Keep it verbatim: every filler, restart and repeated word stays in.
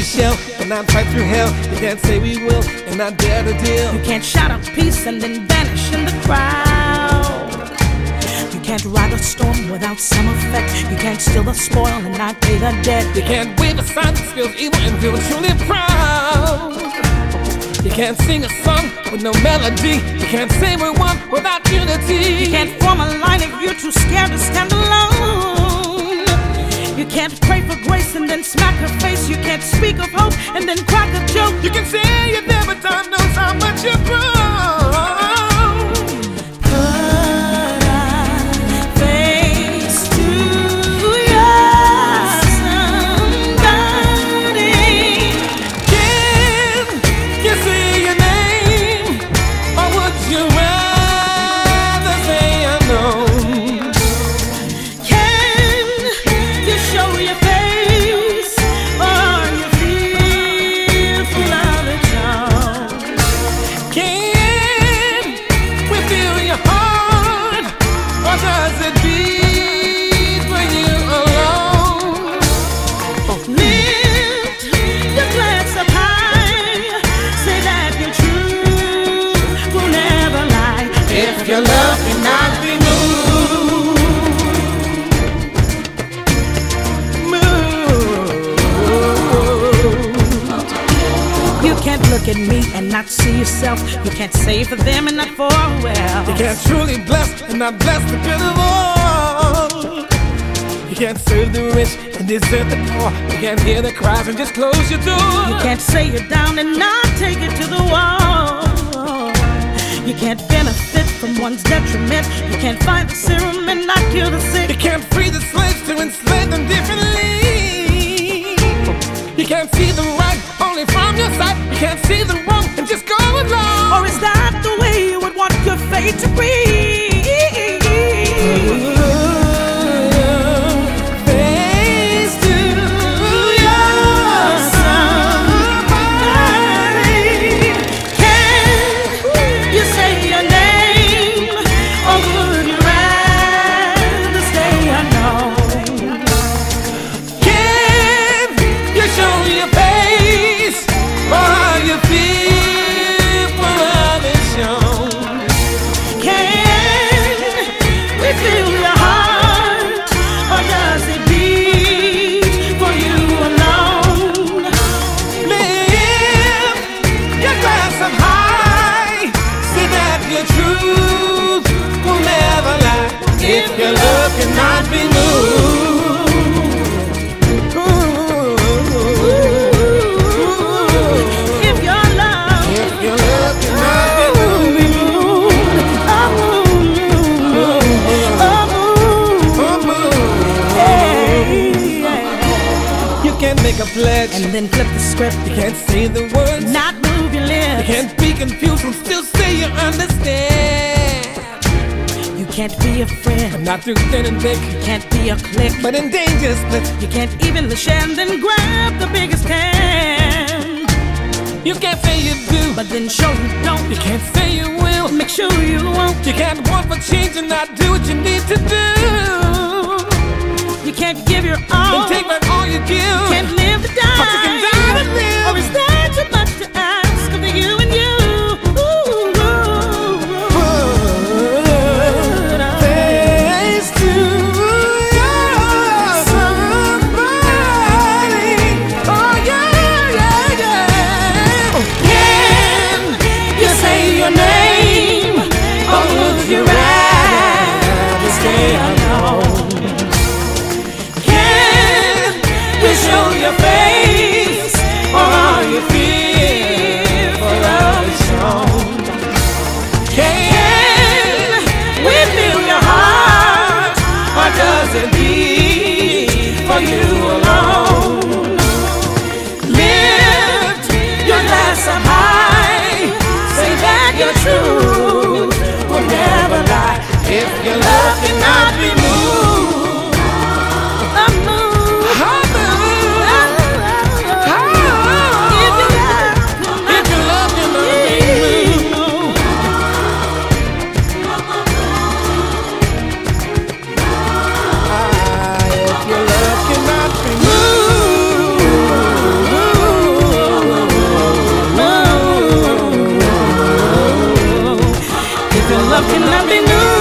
shell and not fight through hell. You can't say we will and not dare to deal. You can't shout out peace and then vanish in the crowd. You can't ride a storm without some effect. You can't steal the spoil and not pay the debt. You can't wave a sign that feels evil and feel truly proud. You can't sing a song with no melody. You can't say we want without unity. You can't form a line if you're too scared to stand alone. You can't pray for grace and then smack her face. You can't speak of hope and then crack a joke. You can say you never time knows how much you've grown. Your love cannot be moved. Moved. You can't look at me and not see yourself. You can't save for them and not for well. You can't truly bless and not bless the good of all. You can't serve the rich and desert the poor. You can't hear the cries and just close your door. You can't say you're down and not take it to the wall. You can't benefit from one's detriment. You can't find the serum and not kill the sick. You can't free the slaves to enslave them differently. You can't see the right only from your sight. You can't see the wrong and just go along. Or is that the way you would want your fate to be? If your love cannot be moved. Ooh. If your love, if your love cannot be moved. Oh, oh, oh, hey, yeah. You can't make a pledge and then flip the script. You can't say the words, not move your lips. You can't be confused and still say you understand. You can't be a friend, but not through thin and thick. You can't be a clique, but in danger split. You can't even share and then grab the biggest hand. You can't say you do, but then show you don't. You can't say you will, make sure you won't. You can't want for change and not do what you need to do. You can't give your all, then take back all you give. You can't live to die, but you can die to live. Or is that too much to ask of you and you? Does it be for you alone? Lift your glass up high, say that your truth will never lie. If your love cannot be moved. something new.